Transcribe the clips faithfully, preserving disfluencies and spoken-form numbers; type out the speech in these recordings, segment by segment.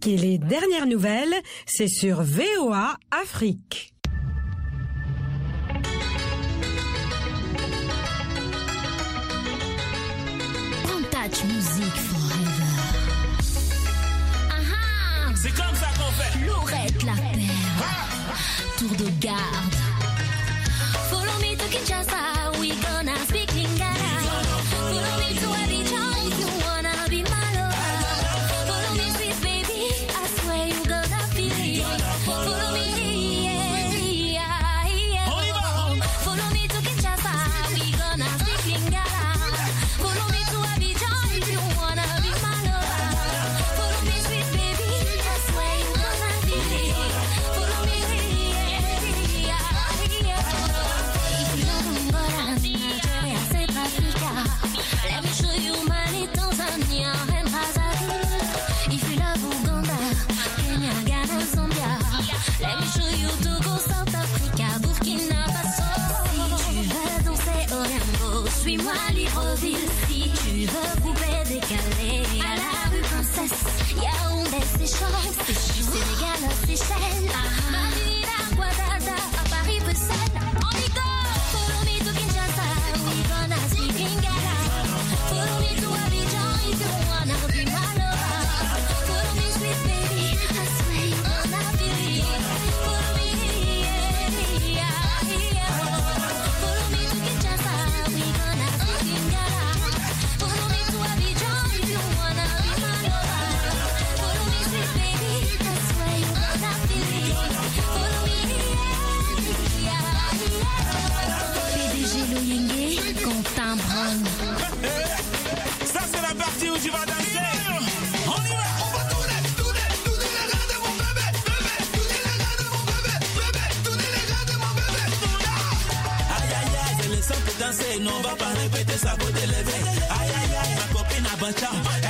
musique et les dernières nouvelles, c'est sur V O A Afrique. Touch Music Forever. Ah, c'est comme ça qu'on fait. Laurette la perle. Tour de garde. Follow me to Kinshasa, we gonna speak Lingala. Follow me to Abidjan if you wanna be my lover. Follow me sweet baby, I swear you gonna feel it. Follow me, yeah, yeah, yeah. Follow me to Kinshasa, we gonna speak Lingala. Follow me to Abidjan if you wanna be my lover. Follow me sweet baby, I swear you gonna feel it. Follow me, yeah, yeah, yeah. If you love Angola, Nigeria, South Africa, let me show you Mali, Tanzania, and Brazzaville. If you love Uganda, Kenya, Ghana, Zambia, let me show you Togo, South Africa, Burkina Faso. Si tu veux danser au Rimbo, suis-moi Libreville. Si tu veux poupée décalée, à la rue Princesse, Yaoundé, Seychelles, Sénégal, Seychelles, Madina, Guadada, à Paris, Bruxelles, on y go. Follow me to Kinshasa, we gonna speak Lingala. Follow me to Abidjan if you wanna be my lover. Follow me sweet baby, I swear you gonna feel it. Follow me, yeah, yeah, yeah. Follow me to Kinshasa, we gonna speak Lingala. Follow me to Abidjan if you wanna be my lover. Follow me sweet baby, I swear you gonna feel it. Follow me, yeah, yeah. P D G Loyenge, Quentin Brown. Ça c'est la partie où tu vas danser. On y va. On va tourner, tourner, tourner les gars de mon bébé, bébé, tourner les gars de mon bébé, bébé, tourner les gars de mon bébé. Aïe aïe aïe, c'est le son pour danser. Non, on va pas répéter ça pour t'élever. Aïe aïe aïe, ma copine a bancha.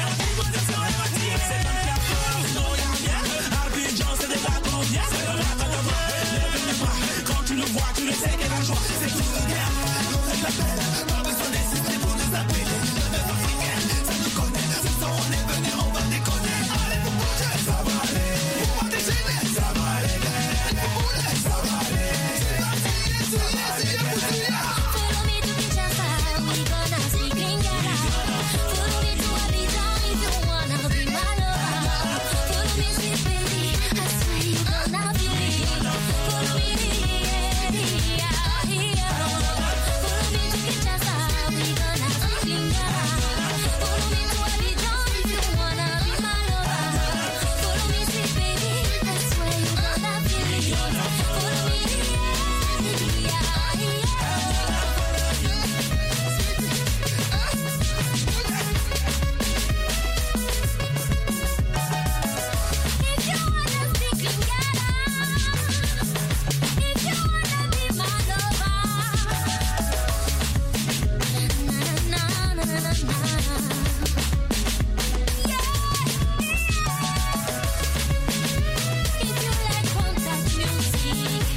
C'est comme ça. Non, y'a rien. Abidjan, c'est de la confiance. C'est de la confiance. Lève les bras. Quand tu le vois, tu le sais qu'elle a joie. C'est tout le bien. L'autre t'appelle. Pas besoin d'insister pour nous appeler. La africaine, ça nous connaît. Ce soir, on est venu, on va déconner. Allez, pour bouger, ça va aller. Pour pas déchaîner, ça va aller. Pour bouger, ça va aller. C'est parti, c'est parti, c'est parti. Follow me to Kinshasa, we gonna speak Lingala. Follow me to Abidjan if you wanna be my lover. Follow me sweet baby, I swear you gonna feel it. Follow me, yeah, yeah, yeah. Follow me to Kinshasa, we gonna speak Lingala. Follow me to Abidjan if you wanna be my lover. Follow me sweet baby, I swear you gonna feel it. Follow me, yeah, yeah, yeah. If you wanna speak Lingala, if you wanna be my lover, na na na na na na. Yeah, if you like contact music,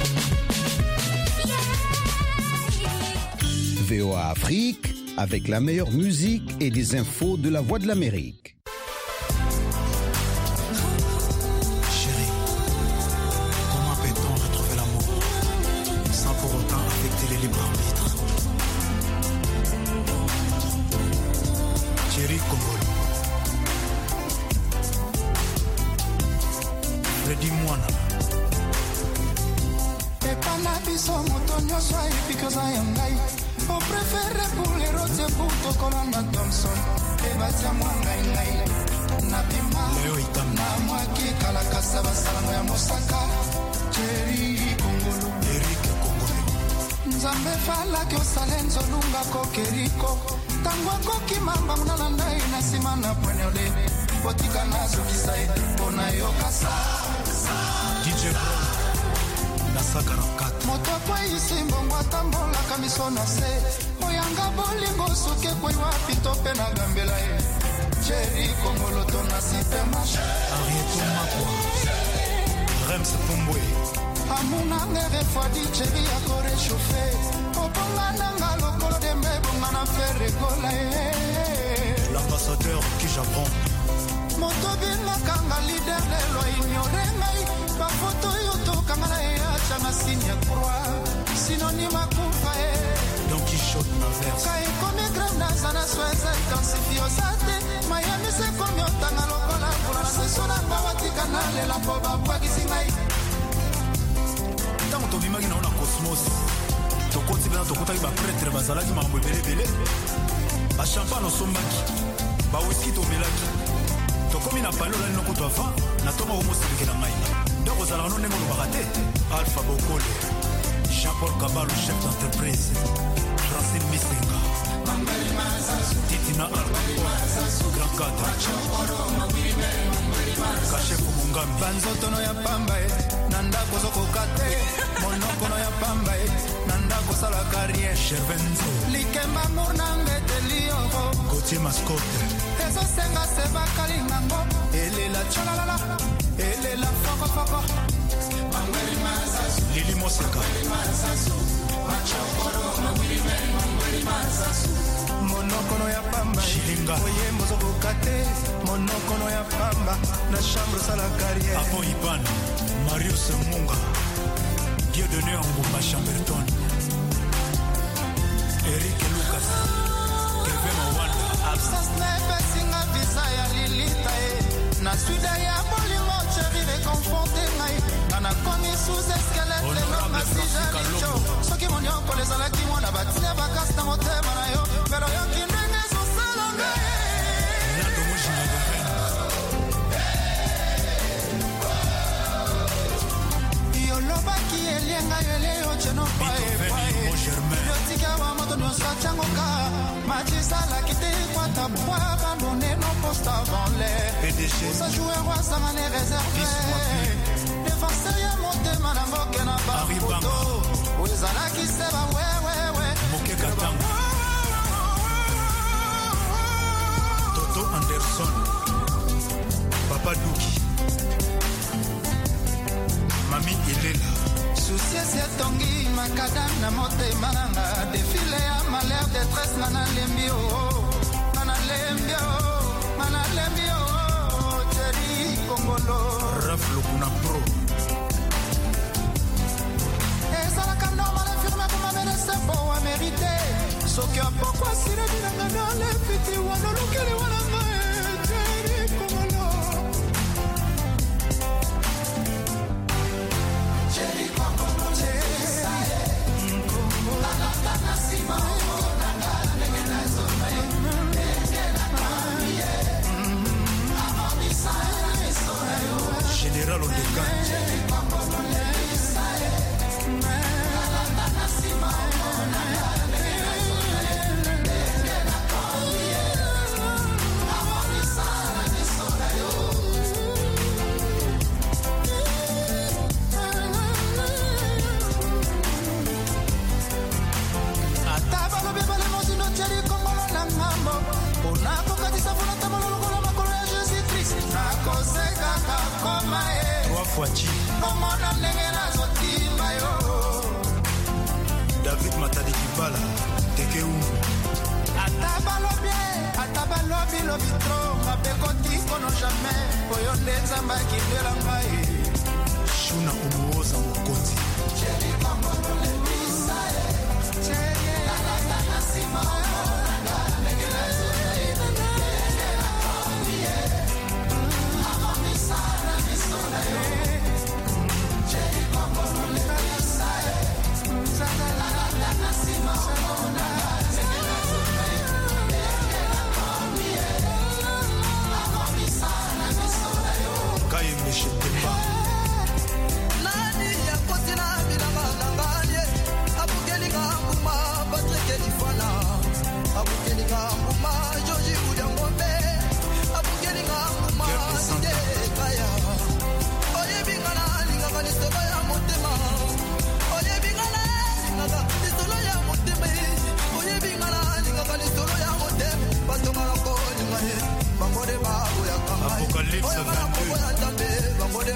yeah. V O A Afrique, avec la meilleure musique et des infos de la Voix de l'Amérique. Chérie, comment peut-on retrouver l'amour sans pour autant affecter les libres arbitres? Thierry Kongolo, Freddy Mwana. Epana biso moto nyonso because I am light. O prefere pule rote puto kolanga Thompson. Ebatia mwanga ingai. Na bima. Leo Itam. Na mwaki kalakasa basalango ya mosaka. Thierry Kongolo. Eric Kongolo. Nzambe fala ke osalenzo lunga kokeriko. Tango koki mamba munala ndai na sima na pwenode. Botika nazo kisai. Pona yokasa. D J Brown, Nasa quarante-quatre. Moto kwa isi mbongo atambola kamiso na se. Oyanga bolingo suke kwa wapi tope na gambela ye. Thierry Kongolo tona sipe masha. Arieto Makwa, Rems Pumbwe. Amuna ngere fadi Thierry akore chauffe. Obonga nanga lokolo de mbonga na ferre gola ye. L'ambassadeur qui j'apprends. Moto binga kanga leader lelo traverse. Kai komi granasa na sweze kansifiosate. Miami se komi otanga lokola kula na sesona mbawati kanale la poba bwagisi ngai. Tango tobimaki na ona Cosmos. Tokoti bena tokotaki ba prêtre bazalaki mambo ebele ebele. Ba champagne osombaki. Ba whisky tomelaki. Tokomi na palo la noko tova na toma homo selekela ngai. Ndoko zala no nengo lobakate. Alpha Bokole. Jean-Paul Kabalo, chef d'entreprise. Francine Misenga. Titina Alba. Grand Cadre. Kashefu Mungambi. Banzotono ya pamba e nanda kozoko kate. Monokono ya pamba e nanda kozala carrière. Chervenzo. Likemba murnange telio. Gauthier Mascotte. Ezo senga seba kalingango. Elela chalalala. Elela foko foko. Lili Moseka. Monokono ya pamba Shilinga. Oye mozoko kate. Monokono ya pamba na chambre sala carrière. Apo Ipan. Marius Munga. Dieudonné Ngumba Chamberton. Eric Lucas. Kevin Mawanda. Absence nepe singa visa ya lilita e. Na suida ya bolingo chéri reconforté ngai. Nana komi sous escalette Honorable na Francis sija licho. Kalongo. Soki monyoko lezalaki mwana batina bakasi na motema na yo. Pero yo kindenge sosala ngai. Nando Mojina Garen. Yolobaki elienga yeleyo cheno pae Beethoven Limbo Germain. yotika wa moto nyonso changoka machisalaki te kwata bwa bandone no poste avant l'air P D G. osa joueur wasanga ne réservé défenseur ya motema na ngoke na Henri bafoto Banga. oyezalaki seba wewewe Moke Katanga. Toto Anderson. Papa Douki. Mami Ilela. susiesi etongi makadam na motema nanga defile ya malheur détresse nga nalembi o nga nalembi o nga nalembi o jeri kongolo Raf Lokuna Pro. ezalaka normal infirme komamedese po wa mérité soki apokwa sirebi nanga nalefiti wanolokeli wananga jeri kongolo jeri kongolo jeri Général Ondeka. ata balobi balemosino jeri kongolo na ngambo mpona kokatisa volonté mololongola makolo ya jésus christ nakosekaka koma ye Trois fois Chi. omona ndenge nazotimba yo David Matadi Kibala. Teke Umu. ata balobi ata balobi lobi tro mabe kotikono jamais oyo nde nzambe akindela ngai Shuna Umuoza Mokonzi. Kayembe Shetemba. Nani ya kotina bilanga nanganye abukelinga mbuma Patrick Elifana abukelinga mbuma Joji Udangombe abukelinga mbuma Side Kaya oye bingana lingaka lisolo ya motema oye bingana lingaka lisolo ya motema oye bingana lingaka lisolo ya motema batonga ko lingaye bangode babo ya kanga Apocalypse vingt-deux.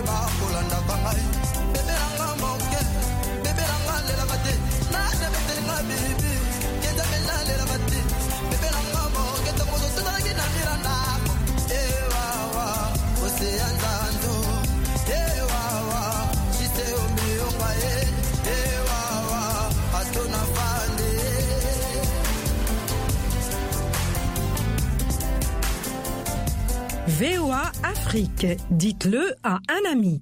V O A Afrique. Dites-le à un ami.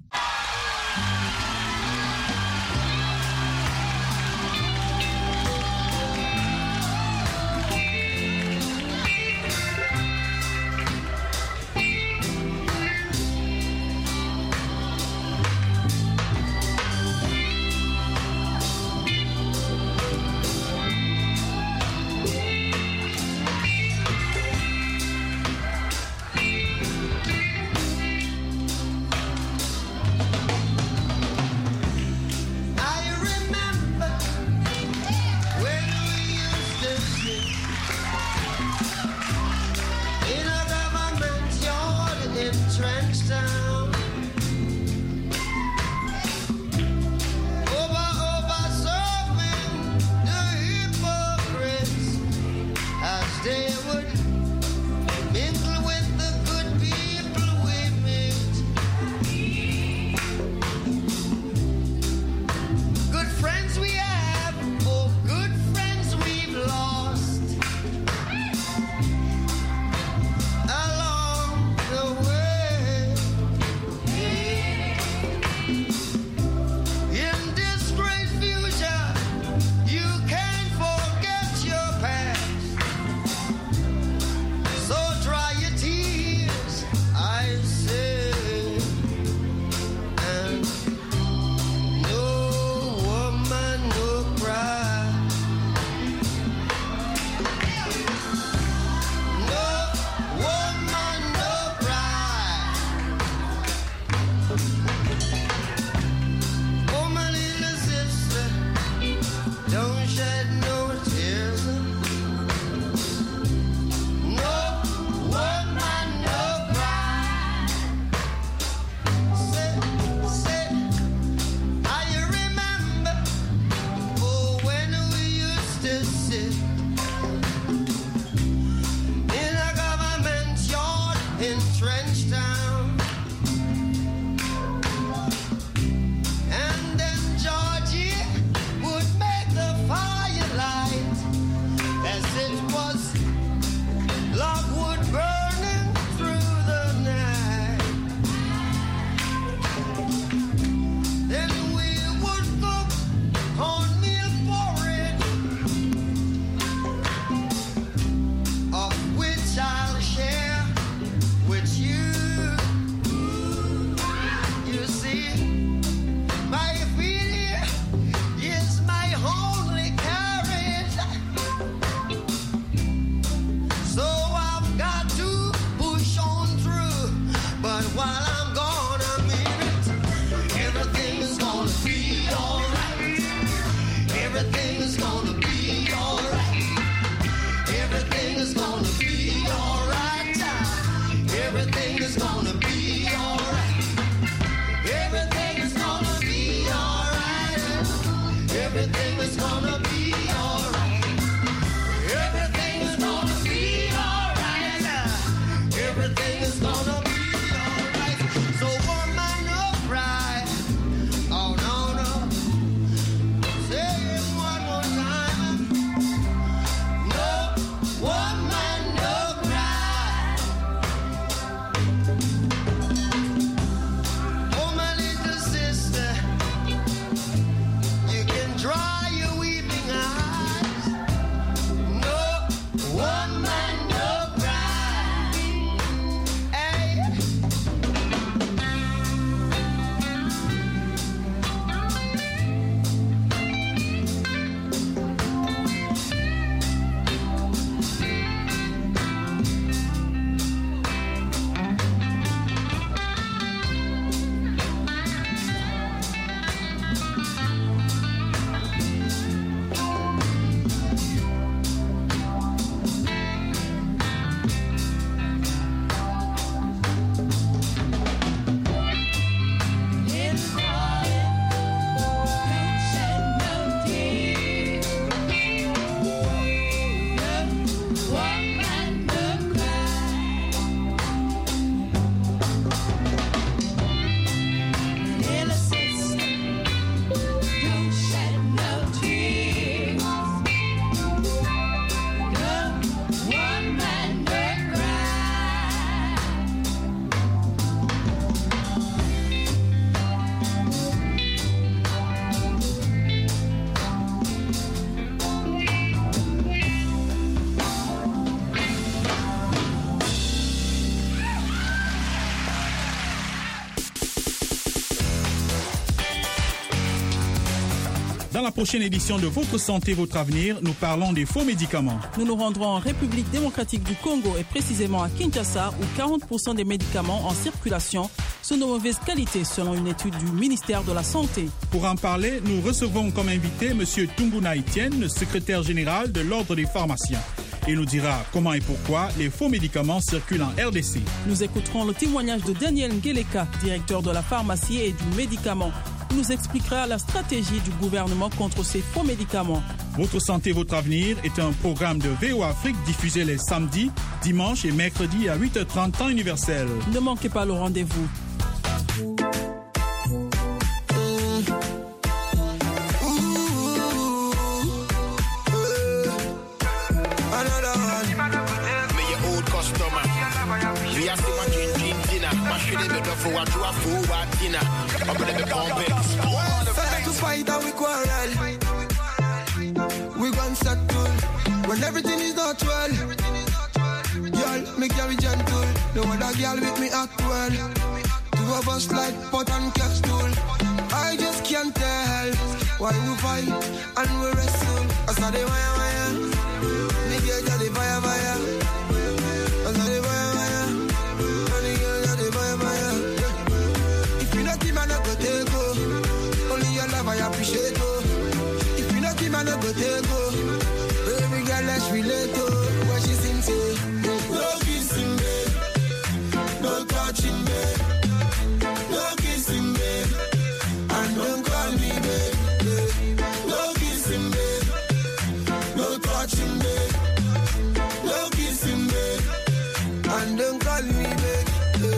In Trench Town, Dans la prochaine édition de Votre Santé, Votre Avenir, nous parlons des faux médicaments. Nous nous rendrons en République démocratique du Congo et précisément à Kinshasa où quarante pour cent des médicaments en circulation sont de mauvaise qualité selon une étude du ministère de la Santé. Pour en parler, nous recevons comme invité M. Tunguna Etienne, secrétaire général de l'Ordre des pharmaciens. Il nous dira comment et pourquoi les faux médicaments circulent en R D C. Nous écouterons le témoignage de Daniel Ngeleka, directeur de la pharmacie et du médicament. Il nous expliquera la stratégie du gouvernement contre ces faux médicaments. Votre santé, votre avenir est un programme de V O A Afrique diffusé les samedis, dimanches et mercredis à huit heures trente temps universel. Ne manquez pas le rendez-vous. To fight and we quarrel, we gon' settle when everything is not well. Girl, make you be gentle. No other girl with me act well. Two of us like pot and castle. I just can't tell why we fight and we wrestle. I saw the wire wire, nigga got the fire fire. I saw the wire wire, nigga got the fire fire. If you not keep man, I go take go. Only your love I appreciate oh. If you not keep man, I go take go. Baby girl, let's relate oh. What she sing say? No kissing me, no touching me, no kissing me, and don't call me baby. No kissing me, no touching me, no kissing me, and don't call me baby.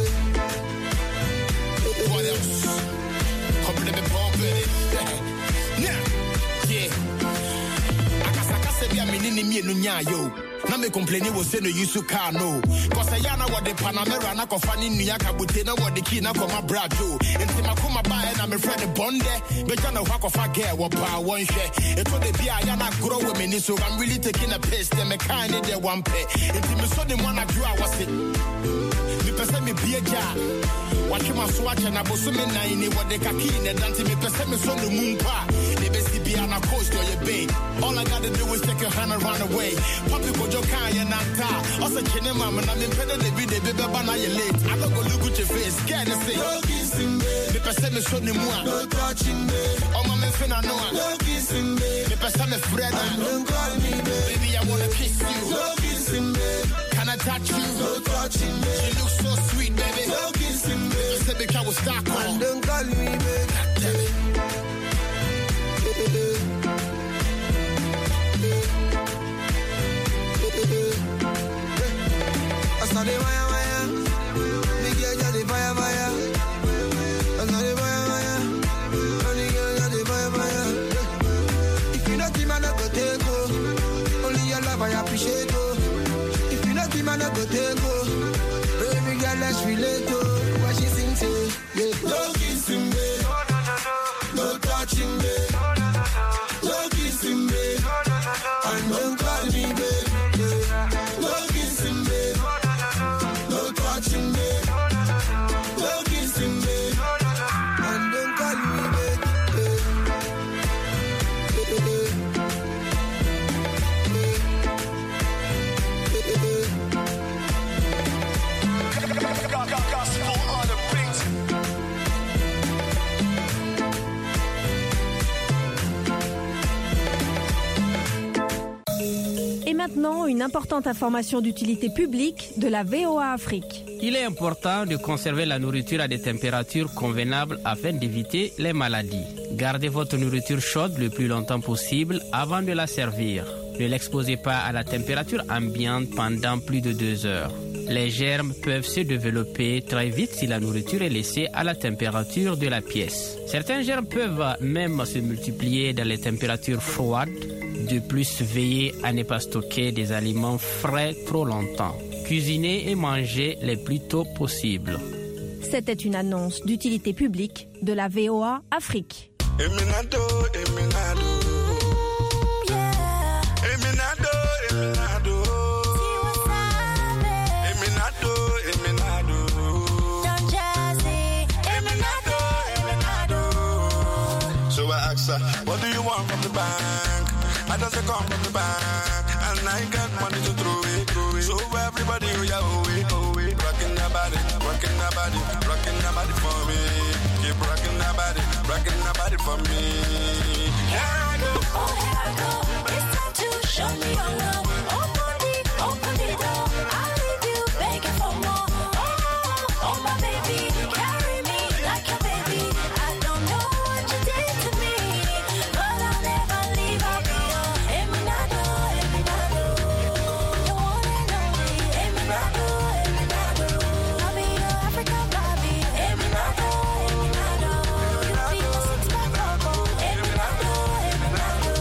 What else? Couple of me pumping it. Yeah, yeah. Akasakase bia minini mienu nyayo. Na me complain was say no use to car no. Cause I yana what the Panamera na kofani niya kabute na what the key na koma brado. Enti makoma ba na me friend bonde. Be jana wako fa girl wa pa one share. It would be a yana grow with me so I'm really taking a piss. Them me kind of one pay. Enti me so the one I grew I was it. Me pese me be a jar. Watch my swatch and I was me nine what the kaki and dance me pese me so the moon pa. They be be on a coast or your bay. All I gotta do is take your hand and run away. Papi go Kaya Nanta, also Chinema, and I'm impeded to be the baby banana late. I don't go look at your face, scared to say, no kissing me, the person is so no touching me, oh, my man, no kissing me, the person is Fred, don't call me, baby, I wanna kiss you, no kissing me, can I touch you, no touching me, you look so sweet, baby, no kissing me, the said because I was stuck on, don't call me, baby, damn it. I saw the wire wire, big girl got the fire fire. I saw the wire wire, only girl got the fire fire. If you not keep man, I go take go. Only your love I appreciate go. If you not keep man, I go take go. Baby girl, let's relate to what she sing to. Yeah. No kissing me, no touching me, no kissing me, and don't call me baby. No kissing me, no touching me, no kissing me, and don't call me baby. Gospel on the beat. Et maintenant, une importante information d'utilité publique de la V O A Afrique. Il est important de conserver la nourriture à des températures convenables afin d'éviter les maladies. Gardez votre nourriture chaude le plus longtemps possible avant de la servir. Ne l'exposez pas à la température ambiante pendant plus de deux heures. Les germes peuvent se développer très vite si la nourriture est laissée à la température de la pièce. Certains germes peuvent même se multiplier dans les températures froides. De plus, veillez à ne pas stocker des aliments frais trop longtemps. Cuisinez et mangez le plus tôt possible. C'était une annonce d'utilité publique de la V O A Afrique. Eminado, Eminado. Eminado, Eminado. Eminado, Eminado. Eminado, Eminado. So I ask her, what do you want from the bank? I just say come from the bank, and I got money to throw it, throw it. So everybody, oh yeah, oh it, oh it. Rockin' that body, rockin' that body, rockin' that body for me. Keep rockin' that body, rockin' that body for me. Here I go, oh here I go. It's time to show me your love. Open the, open the door. I'll leave you begging for more. Oh, oh my baby, carry me like your baby. I don't know what you did to me, but I'll never leave. I'll be your Eminado, Eminado. The one and only Eminado, Eminado. I'll be your African Barbie, Eminado, Eminado. You'll be my six-pack bubble, Eminado, Eminado.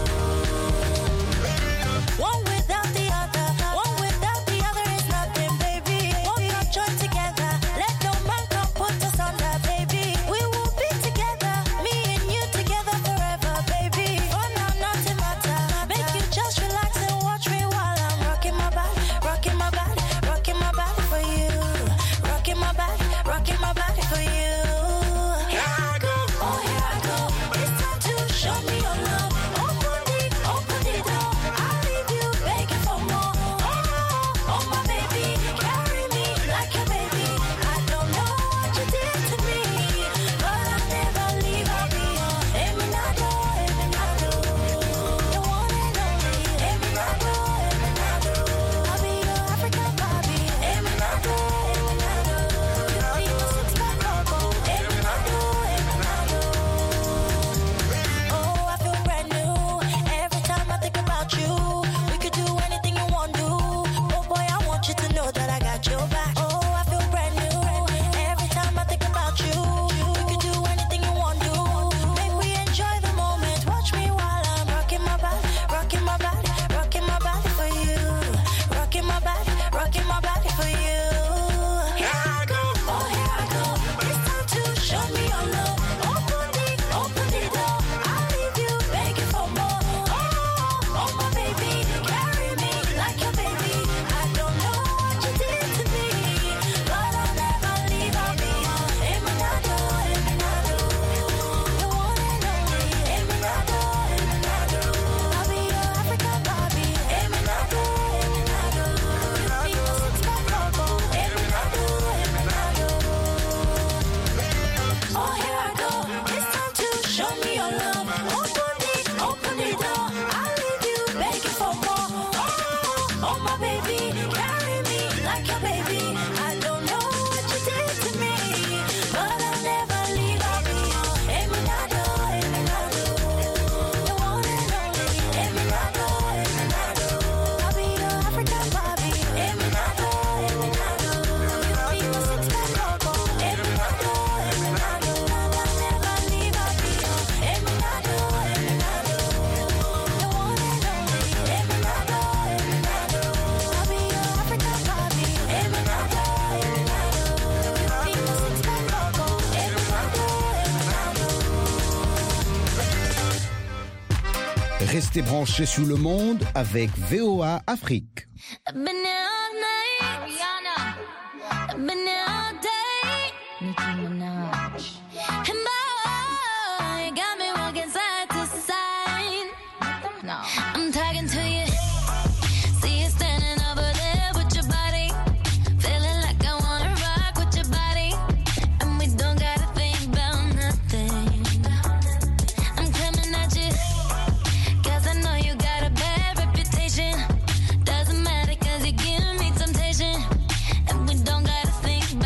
One without the other, one without the other is nothing, baby. Won't not join together, let no man come put us under, baby. We will be together, me and you together forever, baby. For now, nothing matter. Make you just relax and watch me while I'm rocking my body, rocking my body, rocking my body for you. Rocking my body, rocking my body for you. Here I go, oh here I go. It's time to show me your love. Open the, open the door. I'll leave you begging for more. Oh, oh my baby, carry me like your baby. I don't know what you did to me, but I'll never leave. I'll be your Eminado, Eminado. The one and only Eminado, Eminado. I'll be your African Barbie, Eminado, Eminado. You'll be my six-pack bubble, Eminado, Eminado. Oh, I feel brand new every time I think about you. We could do anything you want to. Oh boy, I want you to know that I got your back. Oh, I feel brand new every time I think about you. We could do anything you want to. Make we enjoy the moment. Watch me while I'm rocking my body, rocking my body, rocking my body for you. Rocking my body, rocking my body for you. Here I go, oh here I go. It's time to show me your love. Open the, open the door. I'll leave you begging for more. Oh, oh my baby, carry me like your baby. I don't know what you did to me, but I'll never leave. I'll be your Eminado, Eminado. The one and only Eminado, Eminado. I'll be your African Barbie, Eminado, Eminado. You'll be my six-pack bubble, Eminado, Eminado. Oh here I go, it's time to show me your love. Open the, open the door. I'll leave you begging for more. Oh, oh my baby, carry me like your baby. I don't know what you did to me, but I'll never leave. I'll be your Eminado, Eminado. The one and only Eminado, Eminado. I'll be your African Barbie, Eminado, Eminado. You'll be my six-pack bubble, Eminado, Eminado. I'll never leave. I'll be your Eminado, Eminado. The one and only Eminado, Eminado. I'll be your African Barbie, Eminado, Eminado. You'll be my six-pack bubble, Eminado, Eminado. Restez branchés sur le monde avec V O A Afrique. I've been here all night, Rihanna. I've been here all day, Nicki Minaj. And boy, you got me walking side to side. No, I'm talking to you. See you standing over there with your body, feeling like I wanna rock with your body, and we don't gotta think about nothing. I'm coming at you, 'cause I know you got a bad reputation. Doesn't matter 'cause you give me temptation, and we don't gotta think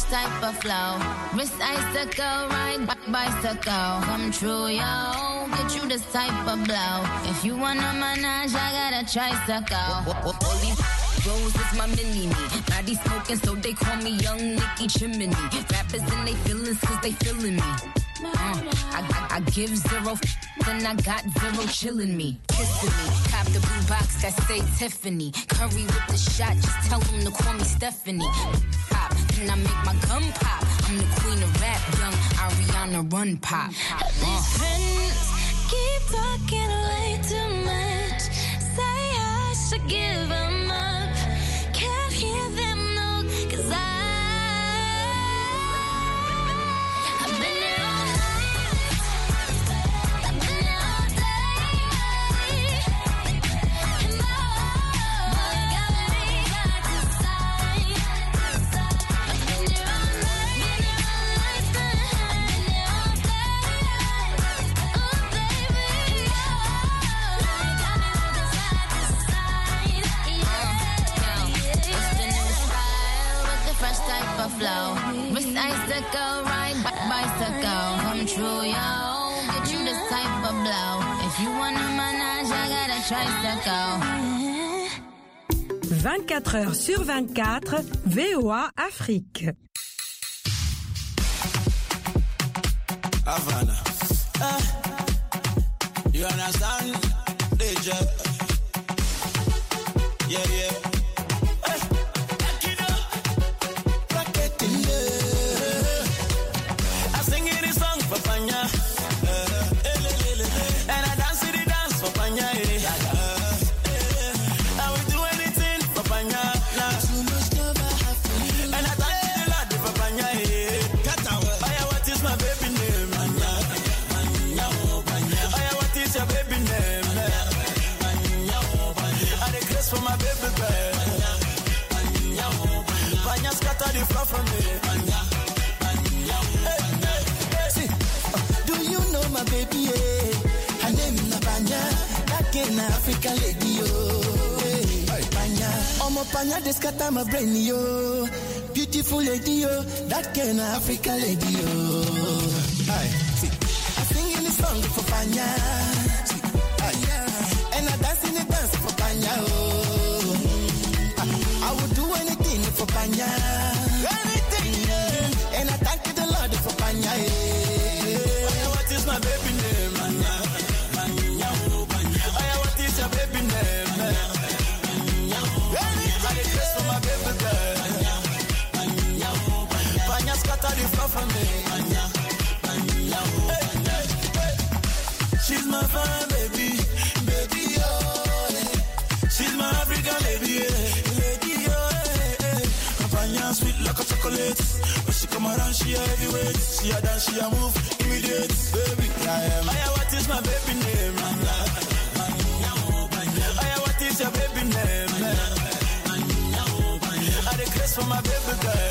type of flow. Wrist icicle, ride bicycle. Come true, yo. Get you this type of blow. If you wanna manage, I got a tricycle. All these Rose is my mini-me. Body smoking, so they call me Young Nicky Chimney. Rappers and they feelings, cause they feeling me. Uh, I, I, I give zero f- then I got zero chillin' me. Kissing me. Cop the blue box that say Tiffany. Curry with the shot, just tell them to call me Stephanie. Pop, then I make my gun pop. I'm the queen of rap, young Ariana Run Pop. Uh. These friends keep talking way too much. Say I should give them up. Can't hear them, no, cause I I've been there all night. I've been there all day. And oh, you got me back to side. I've been there all night. Been there all night. I've been there all day. Oh, baby, oh, you got me moving side to side. Yeah. It's the new style with the fresh type of flow. Wrist icicle, ride bicycle. Come true, yo. Get you this type of blow. If you wanna manage, I got a tricycle. vingt-quatre heures sur vingt-quatre, V O A Afrique. Havana. Uh, you understand? Danger. Yeah, yeah. Hey, back it up. Back it in there. I sing this song for Panya. Uh, eh, le, le, le, le. And I dance the dance for Panya. Eh. Uh, eh. I will do anything for Panya. Nah. And I thank the Lord for Panya. Eh. Oh, yeah, what is my baby name? Panya. Panya, oh, Panya. Oh, yeah, what is your baby name? For my baby girl, Panya, Panya, oh, Panya. Panya scatter the floor from me, Panya, Panya, oh, Panya. Hey, see, uh, do you know my baby? Yeah? Her name is Panya, that kind of African lady, oh. Hey, Panya, oh my Panya, they scatter my brain, yo. Beautiful lady, yo, that kind of African lady, oh. Hey, see, I sing in the song for Panya, see, Panya, and I dance in the dance for Panya, oh. I would do anything for Panya. Anything, yeah. And I thank the Lord for Panya. Yeah. What is my baby name? Panya, Panya, oh, Panya. Oh, what is your baby name? Panya, oh, Panya. I request for my baby girl. Panya, Panya, oh, Panya. Panya scatter the floor for me. Panya, Panya, oh, Panya. Hey, hey. She's my fine baby, baby, oh. Yeah. She's my African lady, yeah. Sweet like a chocolate. When she come around, she a heavyweight. She a dance, she a move, immediate. Baby, I am. Aya, what is my baby name? Aya, what is your baby name? I request for my baby girl.